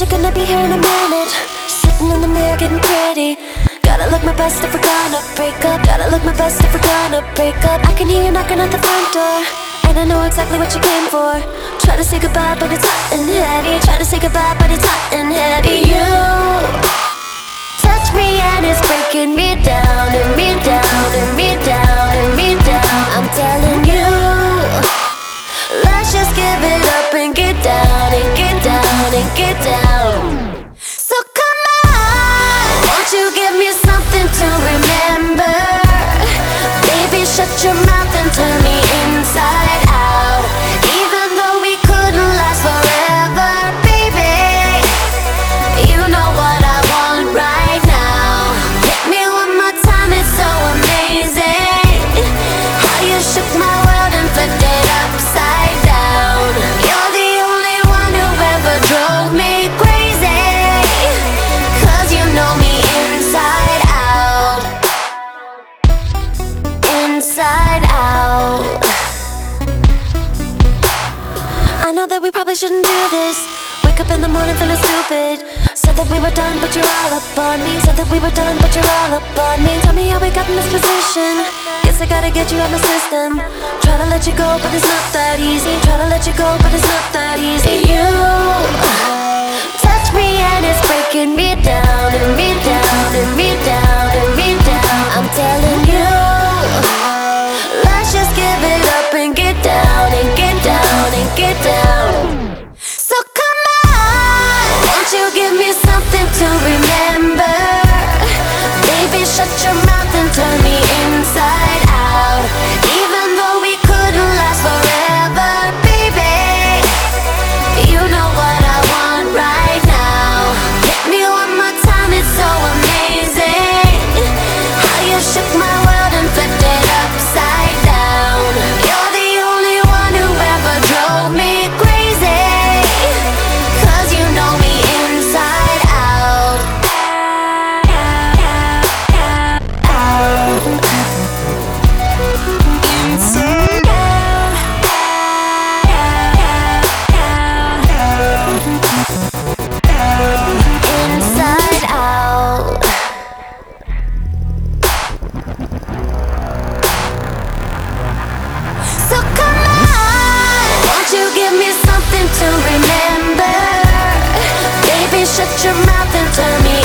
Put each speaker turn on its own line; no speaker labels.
you're gonna be here in a minute. Sitting in the mirror getting pretty. Gotta look my best if we're gonna break up. Gotta look my best if we're gonna break up. I can hear you knocking at the front door, and I know exactly what you came for. Try to say goodbye but it's hot and heavy. Try to say goodbye but it's hot and heavy. You touch me and it's breaking me down, and me down, and me down, and me down. I'm telling you, let's just give it up and get down, and get down, and get down. So come on, won't you give me something to remember? Baby, shut your mouth and turn me inside out. Even though we couldn't last forever, baby, you know what I want right now. Hit me one more time, it's so amazing how you shook my world and flipped it upside down. You're the only one who ever drove me crazy, 'cause you know me inside out. Inside out. I know that we probably shouldn't do this. Wake up in the morning feeling stupid. Said that we were done but you're all up on me. Said that we were done but you're all up on me. Tell me how we got in this position. Guess I gotta get you out my system. Try to let you go but it's not that easy. Try to let you go but it's not that easy. You touch me and it's breaking me down, and me down, and me down, and me down. I'm telling you, let's just give it up and get down, and get down, and get down. So come on, won't you give me something to remember? Baby, shut your mouth and turn me inside out. Even though we couldn't last forever, baby, you know what I want right now. Hit me one more time, it's so amazing how you shook my world and flipped it upside down. You're the only one who ever drove me crazy, 'cause you know me inside out. Inside out. Inside out. So come on, won't you give me something to remember? Baby, shut your mouth and turn me